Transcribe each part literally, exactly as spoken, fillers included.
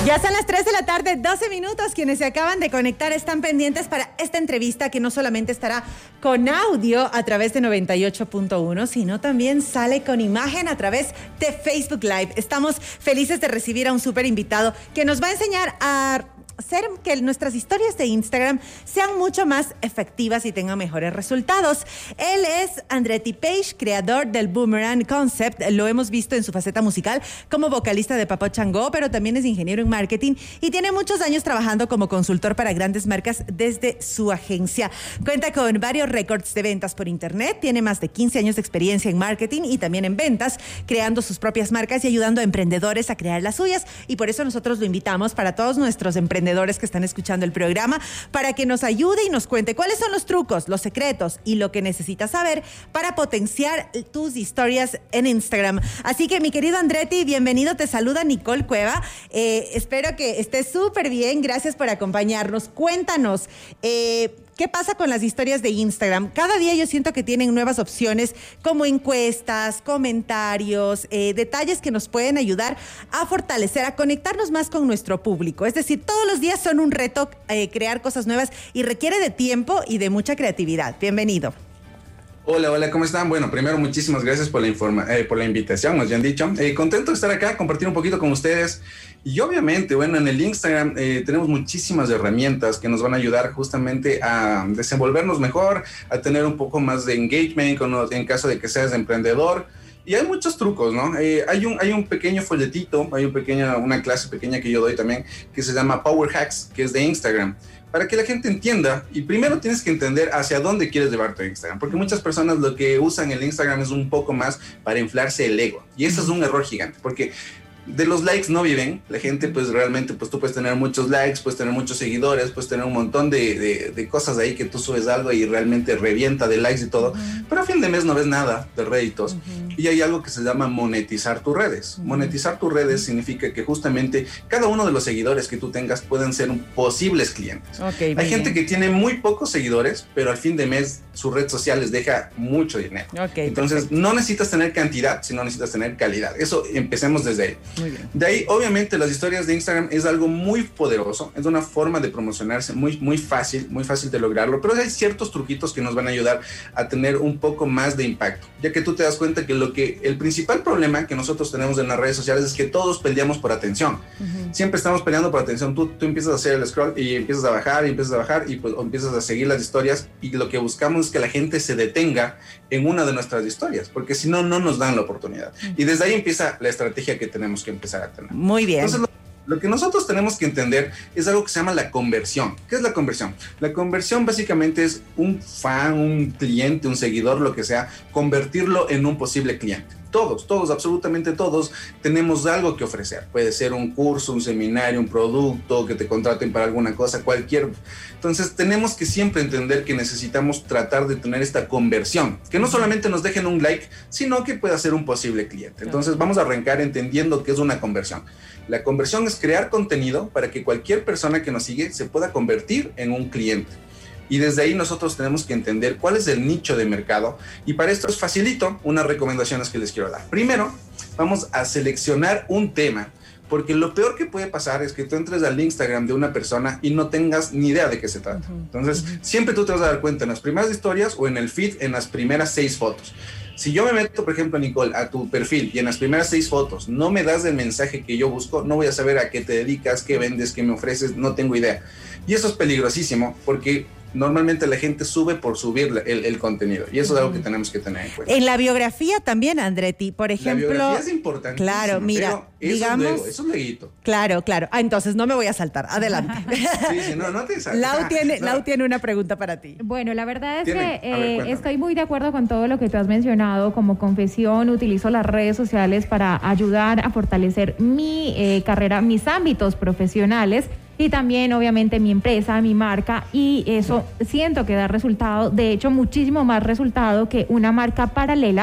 Ya son las tres de la tarde, doce minutos. Quienes se acaban de conectar están pendientes para esta entrevista que no solamente estará con audio a través de noventa y ocho punto uno, sino también sale con imagen a través de Facebook Live. Estamos felices de recibir a un súper invitado que nos va a enseñar a hacer que nuestras historias de Instagram sean mucho más efectivas y tengan mejores resultados. Él es Andretti Page, creador del Boomerang Concept. Lo hemos visto en su faceta musical como vocalista de Papo Changó, pero también es ingeniero en marketing y tiene muchos años trabajando como consultor para grandes marcas desde su agencia. Cuenta con varios récords de ventas por internet, tiene más de quince años de experiencia en marketing y también en ventas, creando sus propias marcas y ayudando a emprendedores a crear las suyas, y por eso nosotros lo invitamos para todos nuestros emprendedores que están escuchando el programa, para que nos ayude y nos cuente cuáles son los trucos, los secretos y lo que necesitas saber para potenciar tus historias en Instagram. Así que, mi querido Andretti, bienvenido, te saluda Nicole Cueva. Eh, espero que estés súper bien, gracias por acompañarnos. Cuéntanos, eh, ¿qué pasa con las historias de Instagram? Cada día yo siento que tienen nuevas opciones como encuestas, comentarios, eh, detalles que nos pueden ayudar a fortalecer, a conectarnos más con nuestro público. Es decir, todos los días son un reto eh, crear cosas nuevas y requiere de tiempo y de mucha creatividad. Bienvenido. Hola, hola, ¿cómo están? Bueno, primero, muchísimas gracias por la, informa eh, por la invitación, nos han dicho. Eh, contento de estar acá, compartir un poquito con ustedes. Y obviamente, bueno, en el Instagram eh, tenemos muchísimas herramientas que nos van a ayudar justamente a desenvolvernos mejor, a tener un poco más de engagement con, en caso de que seas emprendedor. Y hay muchos trucos, ¿no? Eh, hay, un, hay un pequeño folletito, hay un pequeño, una clase pequeña que yo doy también, que se llama Power Hacks, que es de Instagram, para que la gente entienda. Y primero tienes que entender hacia dónde quieres llevar tu Instagram, porque muchas personas lo que usan el Instagram es un poco más para inflarse el ego, y eso es un error gigante, porque de los likes no viven. La gente, pues realmente, pues tú puedes tener muchos likes, puedes tener muchos seguidores, puedes tener un montón de, de, de cosas ahí que tú subes algo y realmente revienta de likes y todo, uh-huh. Pero a fin de mes no ves nada de réditos, uh-huh. Y hay algo que se llama monetizar tus redes. Uh-huh. Monetizar tus redes significa que justamente cada uno de los seguidores que tú tengas pueden ser posibles clientes. Okay, hay gente que tiene muy pocos seguidores, pero al fin de mes su red social les deja mucho dinero. Okay, entonces, perfecto. No necesitas tener cantidad, sino necesitas tener calidad. Eso, empecemos desde ahí. Muy bien. De ahí, obviamente, las historias de Instagram es algo muy poderoso, es una forma de promocionarse muy, muy fácil, muy fácil de lograrlo, pero hay ciertos truquitos que nos van a ayudar a tener un poco más de impacto, ya que tú te das cuenta que lo que el principal problema que nosotros tenemos en las redes sociales es que todos peleamos por atención. Uh-huh. Siempre estamos peleando por atención. Tú, tú empiezas a hacer el scroll y empiezas a bajar y empiezas a bajar y pues, o empiezas a seguir las historias, y lo que buscamos es que la gente se detenga en una de nuestras historias, porque si no, no nos dan la oportunidad. Uh-huh. Y desde ahí empieza la estrategia que tenemos que empezar a tener. Muy bien. Entonces, lo, lo que nosotros tenemos que entender es algo que se llama la conversión. ¿Qué es la conversión? La conversión básicamente es un fan, un cliente, un seguidor, lo que sea, convertirlo en un posible cliente. Todos, todos, absolutamente todos tenemos algo que ofrecer. Puede ser un curso, un seminario, un producto, que te contraten para alguna cosa, cualquier. Entonces tenemos que siempre entender que necesitamos tratar de tener esta conversión, que no solamente nos dejen un like, sino que pueda ser un posible cliente. Entonces vamos a arrancar entendiendo qué es una conversión. La conversión es crear contenido para que cualquier persona que nos sigue se pueda convertir en un cliente. Y desde ahí nosotros tenemos que entender cuál es el nicho de mercado. Y para esto es facilito unas recomendaciones que les quiero dar. Primero, vamos a seleccionar un tema, porque lo peor que puede pasar es que tú entres al Instagram de una persona y no tengas ni idea de qué se trata. Uh-huh. Entonces, uh-huh. siempre tú te vas a dar cuenta en las primeras historias o en el feed, en las primeras seis fotos. Si yo me meto, por ejemplo, Nicole, a tu perfil y en las primeras seis fotos no me das el mensaje que yo busco, no voy a saber a qué te dedicas, qué vendes, qué me ofreces, no tengo idea. Y eso es peligrosísimo, porque normalmente la gente sube por subir el, el contenido, y eso es algo que tenemos que tener en cuenta. En la biografía también, Andretti, por ejemplo. La biografía es importante. Claro, mira, eso digamos. Es luego, eso es leguito. Claro, claro. Ah, entonces no me voy a saltar. Adelante. Sí, sí, no, no te saltes. Lau tiene, no. Lau tiene una pregunta para ti. Bueno, la verdad es ¿Tienen? que eh, ver, estoy muy de acuerdo con todo lo que tú has mencionado. Como confesión, utilizo las redes sociales para ayudar a fortalecer mi eh, carrera, mis ámbitos profesionales. Y también, obviamente, mi empresa, mi marca, y eso siento que da resultado, de hecho, muchísimo más resultado que una marca paralela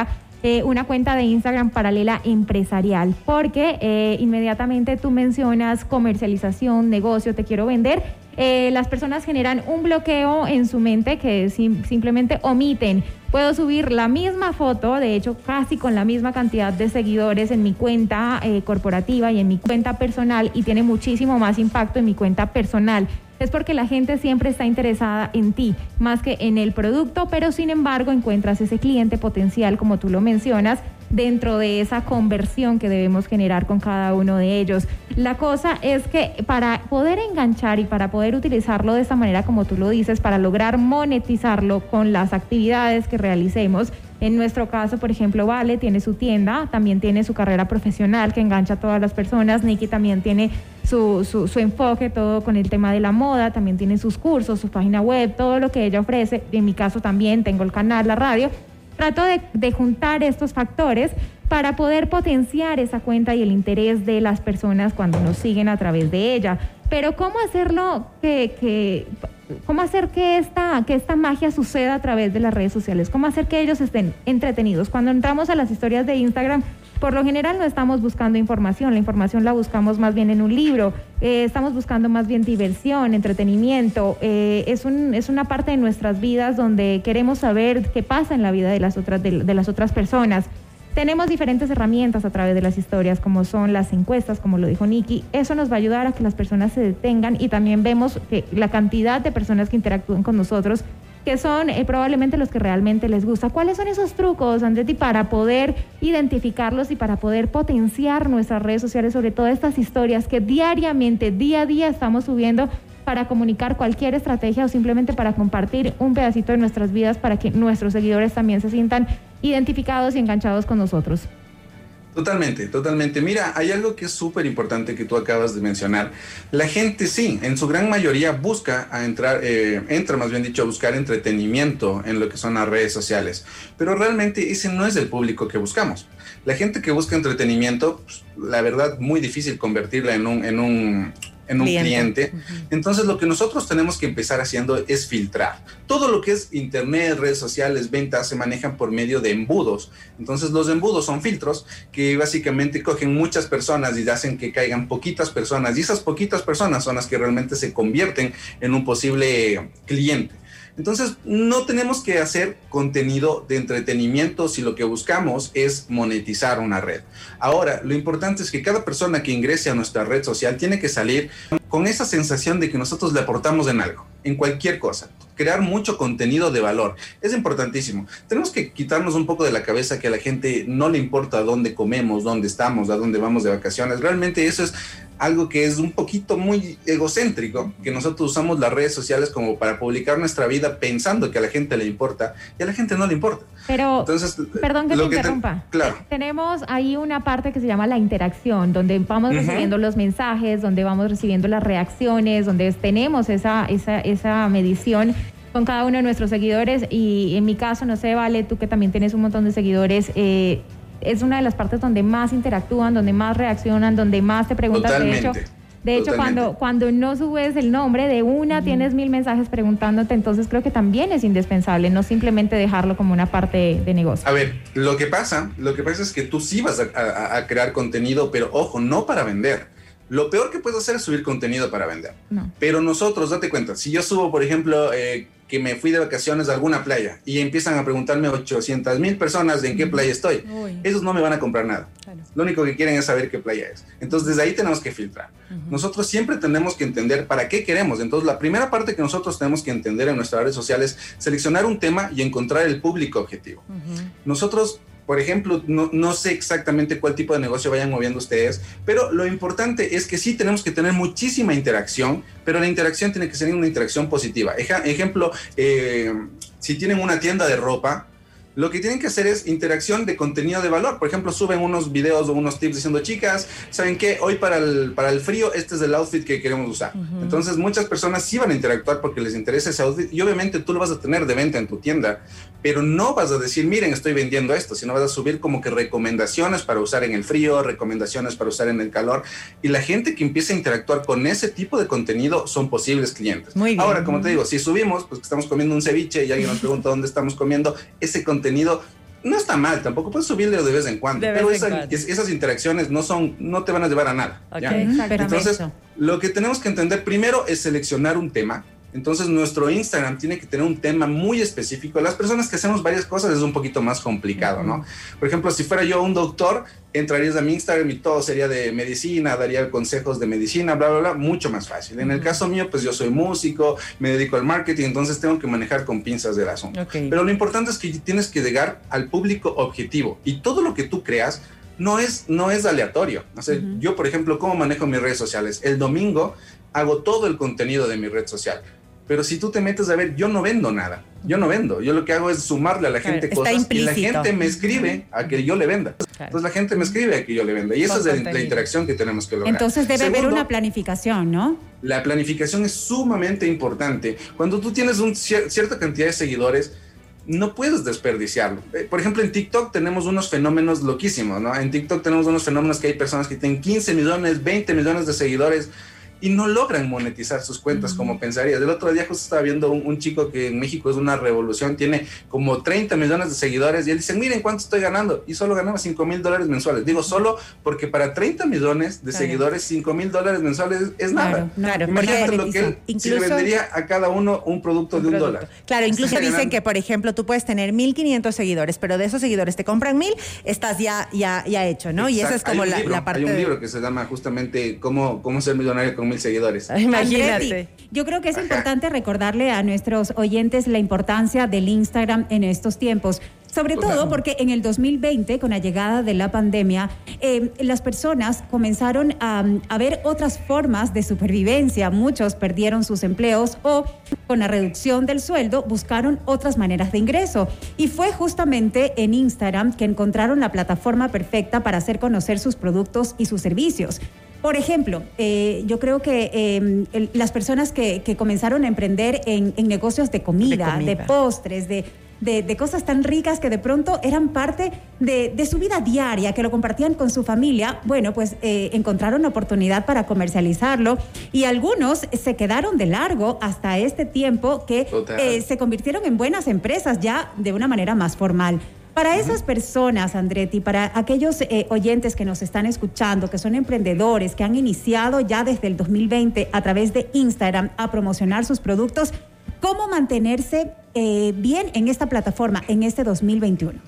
eh, una cuenta de Instagram paralela empresarial, porque eh, inmediatamente tú mencionas comercialización, negocio, te quiero vender. Eh, las personas generan un bloqueo en su mente que sim- simplemente omiten. Puedo subir la misma foto, de hecho casi con la misma cantidad de seguidores en mi cuenta eh, corporativa y en mi cuenta personal, y tiene muchísimo más impacto en mi cuenta personal. Es porque la gente siempre está interesada en ti, más que en el producto, pero sin embargo encuentras ese cliente potencial, como tú lo mencionas, dentro de esa conversión que debemos generar con cada uno de ellos. La cosa es que para poder enganchar y para poder utilizarlo de esta manera, como tú lo dices, para lograr monetizarlo con las actividades que realicemos, en nuestro caso, por ejemplo, Vale tiene su tienda, también tiene su carrera profesional que engancha a todas las personas. Nikki también tiene su, su, su enfoque, todo con el tema de la moda, también tiene sus cursos, su página web, todo lo que ella ofrece. En mi caso también tengo el canal, la radio. Trato de, de juntar estos factores para poder potenciar esa cuenta y el interés de las personas cuando nos siguen a través de ella. Pero ¿cómo hacerlo que... que ¿Cómo hacer que esta, que esta magia suceda a través de las redes sociales? ¿Cómo hacer que ellos estén entretenidos? Cuando entramos a las historias de Instagram, por lo general no estamos buscando información, la información la buscamos más bien en un libro, eh, estamos buscando más bien diversión, entretenimiento, eh, es, un, es una parte de nuestras vidas donde queremos saber qué pasa en la vida de las otras, de, de las otras personas. Tenemos diferentes herramientas a través de las historias, como son las encuestas, como lo dijo Nikki. Eso nos va a ayudar a que las personas se detengan, y también vemos que la cantidad de personas que interactúan con nosotros, que son eh, probablemente los que realmente les gusta. ¿Cuáles son esos trucos, Andretti, para poder identificarlos y para poder potenciar nuestras redes sociales, sobre todo estas historias que diariamente, día a día estamos subiendo, para comunicar cualquier estrategia o simplemente para compartir un pedacito de nuestras vidas para que nuestros seguidores también se sientan identificados y enganchados con nosotros? Totalmente, totalmente. Mira, hay algo que es súper importante que tú acabas de mencionar. La gente sí, en su gran mayoría busca a entrar, eh, entra más bien dicho a buscar entretenimiento en lo que son las redes sociales, pero realmente ese no es el público que buscamos. La gente que busca entretenimiento, pues, la verdad, muy difícil convertirla en un, en un en un cliente. cliente. Uh-huh. Entonces lo que nosotros tenemos que empezar haciendo es filtrar. Todo lo que es internet, redes sociales, ventas, se manejan por medio de embudos. Entonces los embudos son filtros que básicamente cogen muchas personas y hacen que caigan poquitas personas, y esas poquitas personas son las que realmente se convierten en un posible cliente. Entonces, no tenemos que hacer contenido de entretenimiento si lo que buscamos es monetizar una red. Ahora, lo importante es que cada persona que ingrese a nuestra red social tiene que salir con esa sensación de que nosotros le aportamos en algo, en cualquier cosa. Crear mucho contenido de valor es importantísimo. Tenemos que quitarnos un poco de la cabeza que a la gente no le importa dónde comemos, dónde estamos, a dónde vamos de vacaciones. Realmente eso es algo que es un poquito muy egocéntrico, que nosotros usamos las redes sociales como para publicar nuestra vida pensando que a la gente le importa, y a la gente no le importa. Pero, entonces, perdón que te interrumpa. Te, claro. Tenemos ahí una parte que se llama la interacción, donde vamos uh-huh. recibiendo los mensajes, donde vamos recibiendo las reacciones, donde tenemos esa, esa, esa medición con cada uno de nuestros seguidores. Y en mi caso, no sé, Vale, tú que también tienes un montón de seguidores, eh, es una de las partes donde más interactúan, donde más reaccionan, donde más te preguntan. Totalmente. De hecho, de hecho cuando, cuando no subes el nombre de una, uh-huh. tienes mil mensajes preguntándote. Entonces creo que también es indispensable, no simplemente dejarlo como una parte de, de negocio. A ver, lo que pasa, lo que pasa es que tú sí vas a, a, a crear contenido, pero ojo, no para vender. Lo peor que puedes hacer es subir contenido para vender. No. Pero nosotros, date cuenta, si yo subo, por ejemplo, eh, que me fui de vacaciones a alguna playa y empiezan a preguntarme ochocientas mil personas de en qué playa estoy, Uy. esos no me van a comprar nada. Claro. Lo único que quieren es saber qué playa es. Entonces, desde ahí tenemos que filtrar. Uh-huh. Nosotros siempre tenemos que entender para qué queremos. Entonces, la primera parte que nosotros tenemos que entender en nuestras redes sociales es seleccionar un tema y encontrar el público objetivo. Uh-huh. Nosotros... Por ejemplo, no, no sé exactamente cuál tipo de negocio vayan moviendo ustedes, pero lo importante es que sí tenemos que tener muchísima interacción, pero la interacción tiene que ser una interacción positiva. Eja, ejemplo, eh, si tienen una tienda de ropa, lo que tienen que hacer es interacción de contenido de valor. Por ejemplo, suben unos videos o unos tips diciendo, chicas, ¿saben qué? Hoy para el, para el frío, este es el outfit que queremos usar. Uh-huh. Entonces, muchas personas sí van a interactuar porque les interesa ese outfit, y obviamente tú lo vas a tener de venta en tu tienda, pero no vas a decir, miren, estoy vendiendo esto, sino vas a subir como que recomendaciones para usar en el frío, recomendaciones para usar en el calor, y la gente que empieza a interactuar con ese tipo de contenido son posibles clientes. Muy bien. Ahora, como te digo, si subimos, pues que estamos comiendo un ceviche y alguien nos pregunta dónde estamos comiendo, ese contenido no está mal, tampoco puedes subirle de vez en cuando, de pero vez en esa, cuando. Es, esas interacciones no son, no te van a llevar a nada. Okay. ¿Ya? Entonces, Perfecto. lo que tenemos que entender primero es seleccionar un tema. Entonces, nuestro Instagram tiene que tener un tema muy específico. Las personas que hacemos varias cosas es un poquito más complicado, ¿no? Por ejemplo, si fuera yo un doctor, entrarías a mi Instagram y todo sería de medicina, daría consejos de medicina, bla, bla, bla, mucho más fácil. En el caso mío, pues yo soy músico, me dedico al marketing, entonces tengo que manejar con pinzas del asunto. Okay. Pero lo importante es que tienes que llegar al público objetivo y todo lo que tú creas no es, no es aleatorio. O sea, uh-huh. Yo, por ejemplo, ¿cómo manejo mis redes sociales? El domingo hago todo el contenido de mi red social. Pero si tú te metes a ver, yo no vendo nada. Yo no vendo. Yo lo que hago es sumarle a la gente Está cosas implícito. Y la gente me escribe a que yo le venda. Claro. Entonces la gente me escribe a que yo le venda. Y esa es la, la interacción que tenemos que lograr. Entonces debe Segundo, haber una planificación, ¿no? La planificación es sumamente importante. Cuando tú tienes una cier- cierta cantidad de seguidores, no puedes desperdiciarlo. Por ejemplo, en TikTok tenemos unos fenómenos loquísimos, ¿no? En TikTok tenemos unos fenómenos que hay personas que tienen quince millones, veinte millones de seguidores y no logran monetizar sus cuentas uh-huh. como pensarías. El otro día justo estaba viendo un, un chico que en México es una revolución, tiene como treinta millones de seguidores y él dice, miren cuánto estoy ganando, y solo ganaba cinco mil dólares mensuales. Digo solo porque para treinta millones de claro. seguidores, cinco mil dólares mensuales es nada. Claro, claro. Imagínate lo que él incluso, si le vendería a cada uno un producto un de un producto. dólar. Claro, incluso dicen ganando. Que, por ejemplo, tú puedes tener mil quinientos seguidores, pero de esos seguidores te compran mil, estás ya, ya, ya hecho, ¿no? Exacto. Y esa es como la, libro, la parte Hay un de... libro que se llama justamente cómo, cómo ser millonario con mil seguidores. Imagínate. Andretti, yo creo que es importante recordarle a nuestros oyentes la importancia del Instagram en estos tiempos. Sobre Total. todo porque en el dos mil veinte, con la llegada de la pandemia, eh, las personas comenzaron a, a ver otras formas de supervivencia. Muchos perdieron sus empleos o con la reducción del sueldo buscaron otras maneras de ingreso. Y fue justamente en Instagram que encontraron la plataforma perfecta para hacer conocer sus productos y sus servicios. Por ejemplo, eh, yo creo que eh, el, las personas que, que comenzaron a emprender en, en negocios de comida, de, comida. de postres, de, de, de cosas tan ricas que de pronto eran parte de, de su vida diaria, que lo compartían con su familia, bueno, pues eh, encontraron oportunidad para comercializarlo y algunos se quedaron de largo hasta este tiempo que eh, se convirtieron en buenas empresas ya de una manera más formal. Para esas personas, Andretti, para aquellos eh, oyentes que nos están escuchando, que son emprendedores, que han iniciado ya desde el dos mil veinte a través de Instagram a promocionar sus productos, ¿cómo mantenerse eh, bien en esta plataforma en este dos mil veintiuno?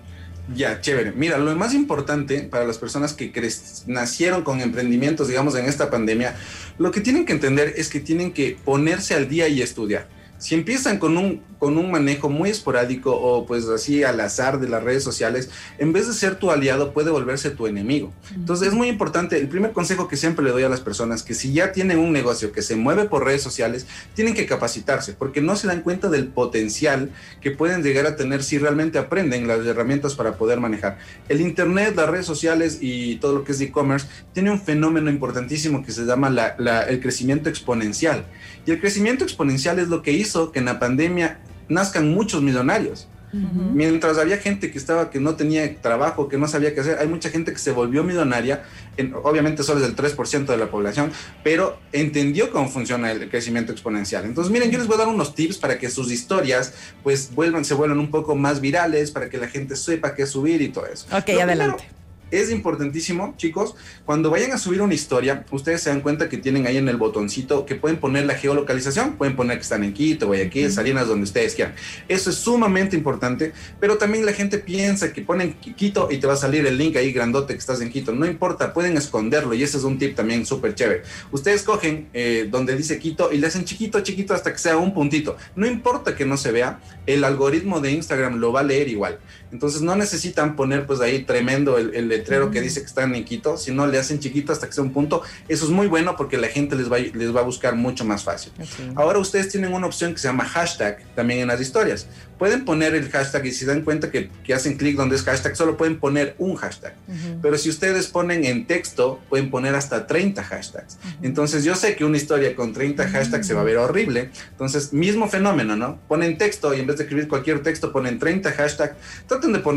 Ya, chévere. Mira, lo más importante para las personas que cre- nacieron con emprendimientos, digamos, en esta pandemia, lo que tienen que entender es que tienen que ponerse al día y estudiar. Si empiezan con un, con un manejo muy esporádico o pues así al azar de las redes sociales, en vez de ser tu aliado puede volverse tu enemigo. Entonces es muy importante, el primer consejo que siempre le doy a las personas, que si ya tienen un negocio que se mueve por redes sociales, tienen que capacitarse porque no se dan cuenta del potencial que pueden llegar a tener si realmente aprenden las herramientas para poder manejar. El internet, las redes sociales y todo lo que es e-commerce tiene un fenómeno importantísimo que se llama la, la, el crecimiento exponencial. Y el crecimiento exponencial es lo que hizo que en la pandemia nazcan muchos millonarios. Uh-huh. Mientras había gente que estaba que no tenía trabajo, que no sabía qué hacer, hay mucha gente que se volvió millonaria, en, obviamente solo es el tres por ciento de la población, pero entendió cómo funciona el crecimiento exponencial. Entonces, miren, yo les voy a dar unos tips para que sus historias pues vuelvan, se vuelvan un poco más virales, para que la gente sepa qué subir y todo eso. Ok, Lo adelante. Primero, es importantísimo, chicos, cuando vayan a subir una historia, ustedes se dan cuenta que tienen ahí en el botoncito que pueden poner la geolocalización, pueden poner que están en Quito, Guayaquil, Salinas, donde ustedes quieran. Eso es sumamente importante, pero también la gente piensa que ponen Quito y te va a salir el link ahí grandote que estás en Quito. No importa, pueden esconderlo y ese es un tip también súper chévere. Ustedes cogen eh, donde dice Quito y le hacen chiquito, chiquito hasta que sea un puntito. No importa que no se vea, el algoritmo de Instagram lo va a leer igual. Entonces no necesitan poner pues ahí tremendo el, el letrero que dice que están en Quito, sino le hacen chiquito hasta que sea un punto. Eso es muy bueno porque la gente les va, les va a buscar mucho más fácil. Okay. Ahora ustedes tienen una opción que se llama hashtag también en las historias. Pueden poner el hashtag y si se dan cuenta que, que hacen clic donde es hashtag, solo pueden poner un hashtag. Uh-huh. Pero si ustedes ponen en texto, pueden poner hasta treinta hashtags. Uh-huh. Entonces yo sé que una historia con treinta uh-huh. hashtags se va a ver horrible. Entonces, mismo fenómeno, ¿no? Ponen texto y en vez de escribir cualquier texto, ponen treinta hashtags. Traten de poner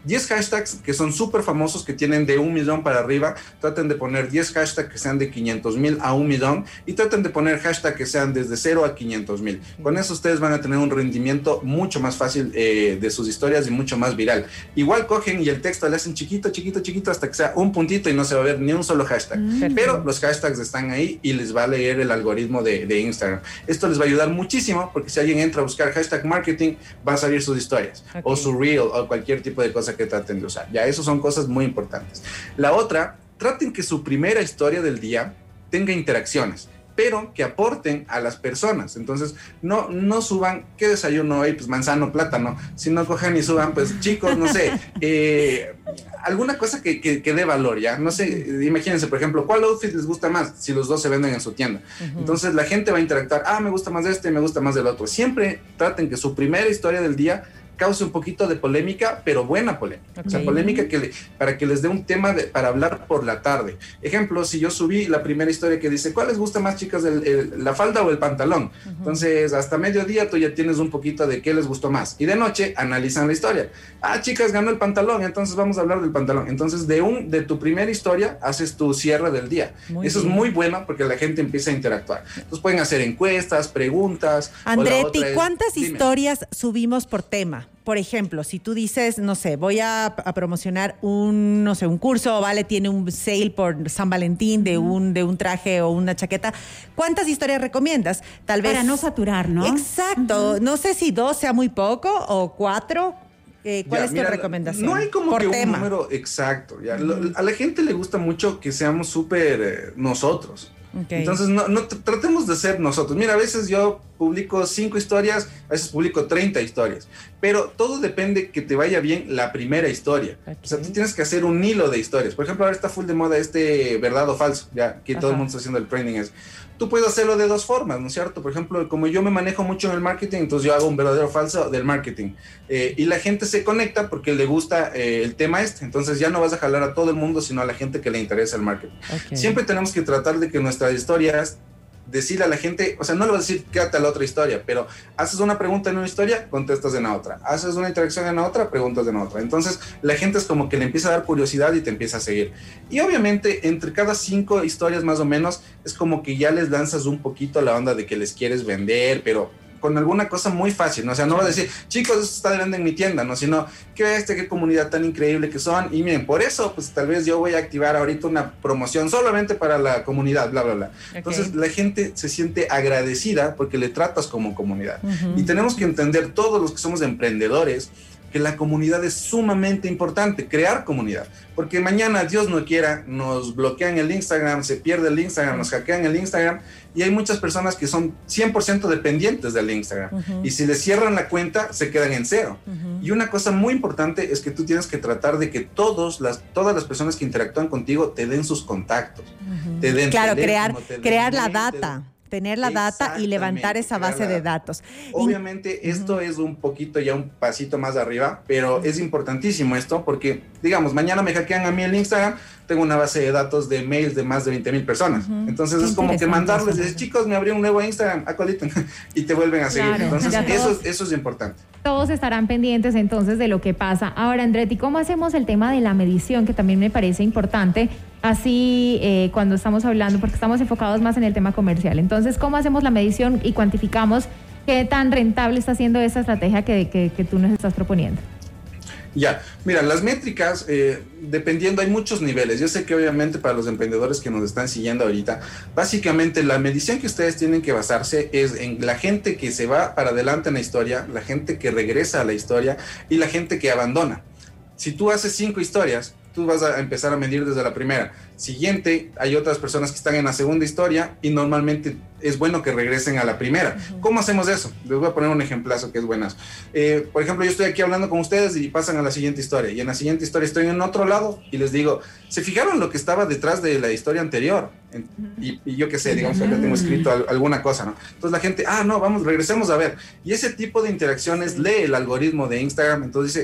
diez hashtags que son súper famosos, que tienen de un millón para arriba. Traten de poner diez hashtags que sean de quinientos mil a un millón y traten de poner hashtags que sean desde cero a quinientos mil. Con eso ustedes van a tener un rendimiento mucho más fácil eh, de sus historias y mucho más viral. Igual cogen y el texto le hacen chiquito, chiquito, chiquito hasta que sea un puntito y no se va a ver ni un solo hashtag. Mm. Pero los hashtags están ahí y les va a leer el algoritmo de, de Instagram. Esto les va a ayudar muchísimo porque si alguien entra a buscar hashtag marketing, va a salir sus historias, okay, o su reel o cualquier tipo de cosa que traten de usar. Ya, eso son cosas muy importantes. La otra, traten que su primera historia del día tenga interacciones, pero que aporten a las personas. Entonces, no, no suban, ¿qué desayuno hoy? Pues manzano, plátano. Si no cogen y suban, pues chicos, no sé, eh, alguna cosa que, que, que dé valor, ¿ya? No sé, imagínense, por ejemplo, ¿cuál outfit les gusta más? Si los dos se venden en su tienda. Uh-huh. Entonces, la gente va a interactuar, ah, me gusta más de este, me gusta más del otro. Siempre traten que su primera historia del día cause un poquito de polémica, pero buena polémica. Okay. O sea, polémica que le, para que les dé un tema de, para hablar por la tarde. Ejemplo, si yo subí la primera historia que dice, ¿cuál les gusta más, chicas, el, el, la falda o el pantalón? Uh-huh. Entonces, hasta mediodía tú ya tienes un poquito de qué les gustó más. Y de noche analizan la historia. Ah, chicas, ganó el pantalón, entonces vamos a hablar del pantalón. Entonces, de, un, de tu primera historia, haces tu cierre del día. Muy Eso bien. Es muy bueno porque la gente empieza a interactuar. Entonces, pueden hacer encuestas, preguntas. Andretti, ¿cuántas es, historias subimos por tema? Por ejemplo, si tú dices, no sé, voy a, a promocionar un, no sé, un curso, Vale tiene un sale por San Valentín de un, de un traje o una chaqueta, ¿cuántas historias recomiendas? Tal vez... Para no saturar, ¿no? Exacto. Uh-huh. No sé si dos sea muy poco o cuatro. Eh, ¿Cuál ya, es tu mira, recomendación? No hay como por que tema. un número exacto. ¿Ya? Uh-huh. A la gente le gusta mucho que seamos súper eh, nosotros. Okay. Entonces, no, no tratemos de ser nosotros. Mira, a veces yo publico cinco historias, a veces publico treinta historias, pero todo depende que te vaya bien la primera historia. Okay. O sea, tú tienes que hacer un hilo de historias. Por ejemplo, ahora está full de moda este verdad o falso, ya que Ajá. todo el mundo está haciendo el trending. Es. Tú puedes hacerlo de dos formas, ¿no es cierto? Por ejemplo, como yo me manejo mucho en el marketing, entonces yo hago un verdadero o falso del marketing. Eh, y la gente se conecta porque le gusta eh, el tema este. Entonces ya no vas a jalar a todo el mundo, sino a la gente que le interesa el marketing. Okay. Siempre tenemos que tratar de que nuestras historias, decirle a la gente, o sea, no le vas a decir quédate a la otra historia, pero haces una pregunta en una historia, contestas en la otra. Haces una interacción en la otra, preguntas en la otra. Entonces, la gente es como que le empieza a dar curiosidad y te empieza a seguir. Y obviamente, entre cada cinco historias más o menos, es como que ya les lanzas un poquito la onda de que les quieres vender, pero con alguna cosa muy fácil, ¿no? O sea, no vas a decir, chicos, esto está de venta en mi tienda, ¿no? Sino, ¿qué este, qué comunidad tan increíble que son? Y miren, por eso, pues tal vez yo voy a activar ahorita una promoción solamente para la comunidad, bla, bla, bla. Okay. Entonces, la gente se siente agradecida porque le tratas como comunidad. Uh-huh. Y tenemos que entender, todos los que somos emprendedores, que la comunidad es sumamente importante, crear comunidad, porque mañana, Dios no quiera, nos bloquean el Instagram, se pierde el Instagram, nos hackean el Instagram, y hay muchas personas que son cien por ciento dependientes del Instagram, uh-huh. y si les cierran la cuenta, se quedan en cero. Uh-huh. Y una cosa muy importante es que tú tienes que tratar de que todos las, todas las personas que interactúan contigo te den sus contactos, uh-huh. te den claro, teléfono, crear, te den crear la data. Tener la data y levantar esa base de datos. Obviamente y, esto uh-huh. es un poquito ya un pasito más arriba, pero uh-huh. es importantísimo esto porque, digamos, mañana me hackean a mí el Instagram, tengo una base de datos de mails de más de veinte mil personas. Uh-huh. Entonces es como que mandarles, dices, chicos, me abrió un nuevo Instagram, acoliten, y te vuelven a seguir. Claro, entonces eso, eso es importante. Todos estarán pendientes entonces de lo que pasa. Ahora, Andretti, ¿cómo hacemos el tema de la medición? Que también me parece importante, así eh, cuando estamos hablando, porque estamos enfocados más en el tema comercial. Entonces, ¿cómo hacemos la medición y cuantificamos qué tan rentable está siendo esa estrategia que, que, que tú nos estás proponiendo? Ya, mira, las métricas, eh, dependiendo, hay muchos niveles. Yo sé que obviamente para los emprendedores que nos están siguiendo ahorita, básicamente la medición que ustedes tienen que basarse es en la gente que se va para adelante en la historia, la gente que regresa a la historia y la gente que abandona. Si tú haces cinco historias, tú vas a empezar a medir desde la primera. Siguiente, hay otras personas que están en la segunda historia y normalmente es bueno que regresen a la primera. Uh-huh. ¿Cómo hacemos eso? Les voy a poner un ejemplazo que es buenazo. Eh, por ejemplo, yo estoy aquí hablando con ustedes y pasan a la siguiente historia. Y en la siguiente historia estoy en otro lado y les digo, ¿se fijaron lo que estaba detrás de la historia anterior? Y, y yo qué sé, digamos que acá tengo escrito al, alguna cosa, ¿no? Entonces la gente, ah, no, vamos, regresemos a ver. Y ese tipo de interacciones lee el algoritmo de Instagram, entonces dice,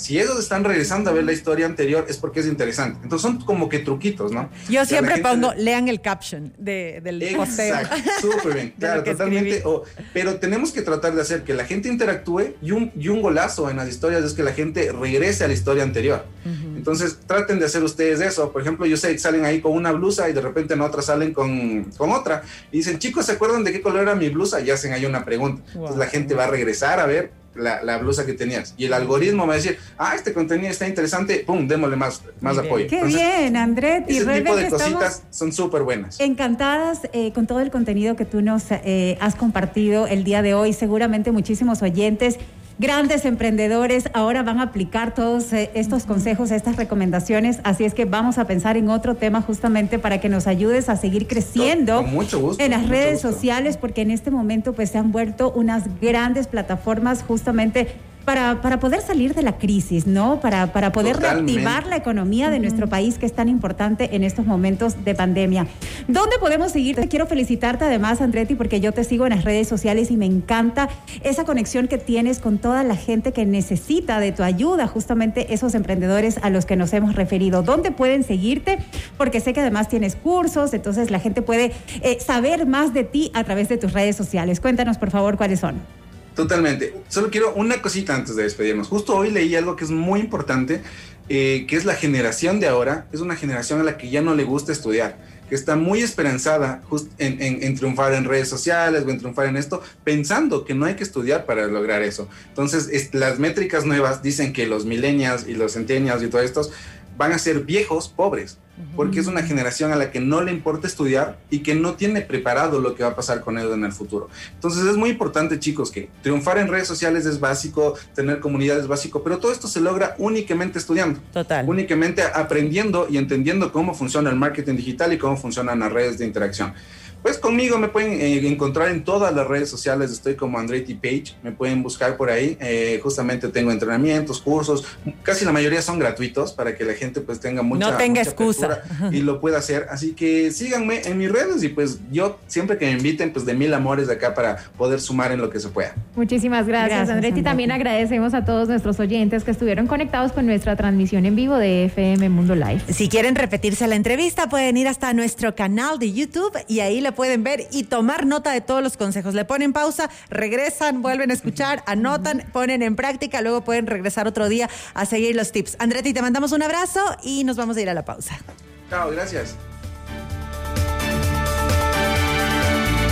Si ellos están regresando a ver la historia anterior es porque es interesante. Entonces son como que truquitos, ¿no? Yo siempre pongo, le... lean el caption de, del posteo. Exacto, súper bien, claro, totalmente. O, pero tenemos que tratar de hacer que la gente interactúe y un, y un golazo en las historias es que la gente regrese a la historia anterior. Uh-huh. Entonces traten de hacer ustedes eso. Por ejemplo, yo sé que salen ahí con una blusa y de repente en otra salen con, con otra. Y dicen, chicos, ¿se acuerdan de qué color era mi blusa? Y hacen ahí una pregunta. Wow. Entonces la gente va a regresar a ver La, la blusa que tenías y el algoritmo va a decir, ah, este contenido está interesante, pum, démosle más, más apoyo. Qué Entonces, bien, Andretti. Ese tipo de cositas son súper buenas. Encantadas eh, con todo el contenido que tú nos eh, has compartido el día de hoy. Seguramente muchísimos oyentes, grandes emprendedores, ahora van a aplicar todos eh, estos consejos, estas recomendaciones, así es que vamos a pensar en otro tema justamente para que nos ayudes a seguir creciendo con, con mucho gusto, en las mucho redes gusto. sociales, porque en este momento pues se han vuelto unas grandes plataformas justamente para, para poder salir de la crisis, ¿no? Para, para poder Totalmente. reactivar la economía de mm. nuestro país, que es tan importante en estos momentos de pandemia. ¿Dónde podemos seguirte? Quiero felicitarte además, Andretti, porque yo te sigo en las redes sociales y me encanta esa conexión que tienes con toda la gente que necesita de tu ayuda, justamente esos emprendedores a los que nos hemos referido. ¿Dónde pueden seguirte? Porque sé que además tienes cursos, entonces la gente puede eh, saber más de ti a través de tus redes sociales. Cuéntanos, por favor, cuáles son. Totalmente. Solo quiero una cosita antes de despedirnos. Justo hoy leí algo que es muy importante, eh, que es la generación de ahora. Es una generación a la que ya no le gusta estudiar, que está muy esperanzada just en, en, en triunfar en redes sociales o en triunfar en esto, pensando que no hay que estudiar para lograr eso. Entonces, es, las métricas nuevas dicen que los millennials y los centennials y todos estos van a ser viejos pobres, porque es una generación a la que no le importa estudiar y que no tiene preparado lo que va a pasar con ellos en el futuro. Entonces es muy importante, chicos, que triunfar en redes sociales es básico, tener comunidad es básico, pero todo esto se logra únicamente estudiando. Total. Únicamente aprendiendo y entendiendo cómo funciona el marketing digital y cómo funcionan las redes de interacción. Pues conmigo me pueden eh, encontrar en todas las redes sociales, estoy como Andretti Page, me pueden buscar por ahí, eh, justamente tengo entrenamientos, cursos, casi la mayoría son gratuitos para que la gente pues tenga mucha, no tenga mucha excusa y lo pueda hacer, así que síganme en mis redes y pues yo siempre que me inviten pues de mil amores de acá para poder sumar en lo que se pueda. Muchísimas gracias, gracias Andretti. Andretti. También agradecemos a todos nuestros oyentes que estuvieron conectados con nuestra transmisión en vivo de F M Mundo Live. Si quieren repetirse la entrevista pueden ir hasta nuestro canal de YouTube y ahí le pueden ver y tomar nota de todos los consejos. Le ponen pausa, regresan, vuelven a escuchar, anotan, ponen en práctica, luego pueden regresar otro día a seguir los tips. Andretti, te mandamos un abrazo y nos vamos a ir a la pausa. Chao, gracias.